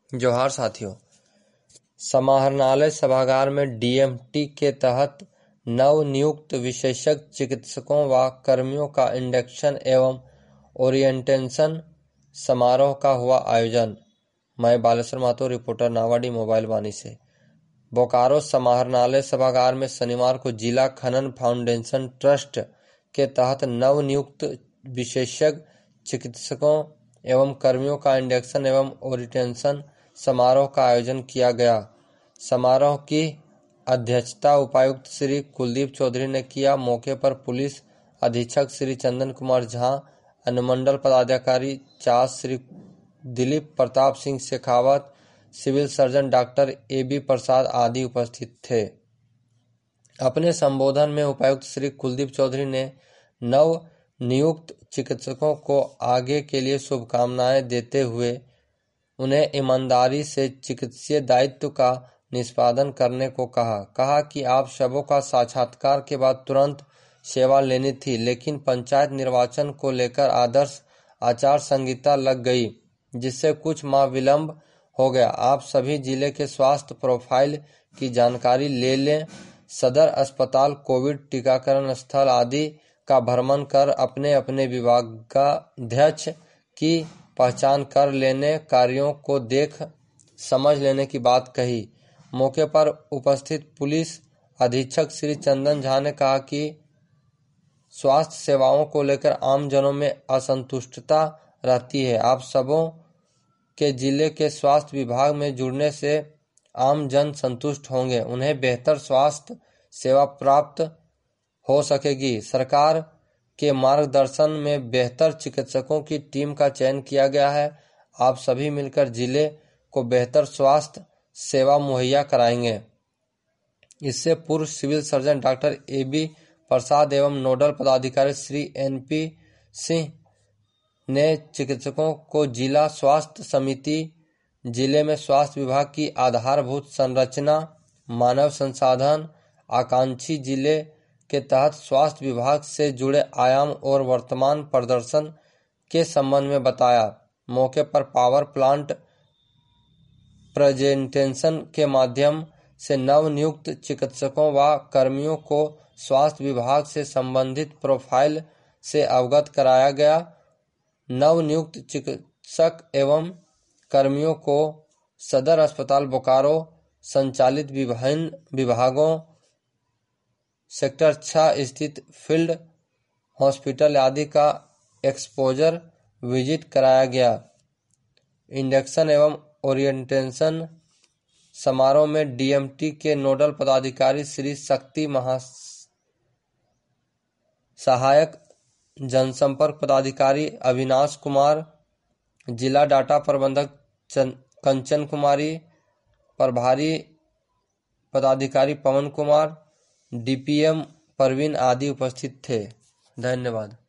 जोहार साथियों, समाहरणालय सभागार में डीएमटी के तहत नव नियुक्त विशेषज्ञ चिकित्सकों व कर्मियों का इंडक्शन एवं ओरिएंटेशन समारोह का हुआ आयोजन। मैं बालेश्वर माथुर, रिपोर्टर नावाडी मोबाइल वाणी से। बोकारो समाहरणालय सभागार में शनिवार को जिला खनन फाउंडेशन ट्रस्ट के तहत नव नियुक्त विशेषज्ञ चिकित्सकों एवं कर्मियों का इंडक्शन एवं ओरिएंटेशन समारोह का आयोजन किया गया। समारोह की अध्यक्षता उपायुक्त श्री कुलदीप चौधरी ने किया। मौके पर पुलिस अधीक्षक श्री चंदन कुमार झा, अनुमंडल पदाधिकारी Chas Shri Dilip Pratap Singh Shekhawat, civil surgeon doctor AB Prasad आदि उपस्थित थे। अपने संबोधन में उपायुक्त श्री कुलदीप चौधरी ने नव नियुक्त चिकित्सकों को आगे के लिए शुभकामनाएं देते हुए उन्हें ईमानदारी से चिकित्सीय दायित्व का निष्पादन करने को कहा कि आप सबों का साक्षात्कार के बाद तुरंत सेवा लेनी थी, लेकिन पंचायत निर्वाचन को लेकर आदर्श आचार संहिता लग गई, जिससे कुछ माह विलंब हो गया। आप सभी जिले के स्वास्थ्य प्रोफाइल की जानकारी ले लें। सदर अस्पताल, कोविड टीकाकरण स्थल आदि का भ्रमण कर अपने अपने विभागाध्यक्ष की पहचान कर लेने, कार्यों को देख समझ लेने की बात कही। मौके पर उपस्थित पुलिस अधीक्षक श्री चंदन झा ने कहा कि स्वास्थ्य सेवाओं को लेकर आम जनों में असंतुष्टता रहती है। आप सबों के जिले के स्वास्थ्य विभाग में जुड़ने से आम जन संतुष्ट होंगे, उन्हें बेहतर स्वास्थ्य सेवा प्राप्त हो सकेगी। सरकार के मार्गदर्शन में बेहतर चिकित्सकों की टीम का चयन किया गया है। आप सभी मिलकर जिले को बेहतर स्वास्थ्य सेवा मुहैया कराएंगे। इससे पूर्व civil surgeon doctor AB Prasad एवं नोडल पदाधिकारी श्री NP सिंह ने चिकित्सकों को जिला स्वास्थ्य समिति, जिले में स्वास्थ्य विभाग की आधारभूत संरचना, मानव संसाधन, आकांक्षी जिले के तहत स्वास्थ्य विभाग से जुड़े आयाम और वर्तमान प्रदर्शन के संबंध में बताया। मौके पर पावर प्लांट प्रेजेंटेशन के माध्यम से नव नियुक्त चिकित्सकों व कर्मियों को स्वास्थ्य विभाग से संबंधित प्रोफाइल से अवगत कराया गया। नव नियुक्त चिकित्सक एवं कर्मियों को सदर अस्पताल बोकारो संचालित विभिन्न विभागों, सेक्टर 6 स्थित फील्ड हॉस्पिटल आदि का एक्सपोजर विजिट कराया गया। इंडक्शन एवं ओरिएंटेशन समारोह में डीएमटी के नोडल पदाधिकारी श्री शक्ति सहायक जनसंपर्क पदाधिकारी अविनाश कुमार, जिला डाटा प्रबंधक कंचन कुमारी, प्रभारी पदाधिकारी पवन कुमार, DPM परवीन आदि उपस्थित थे। धन्यवाद।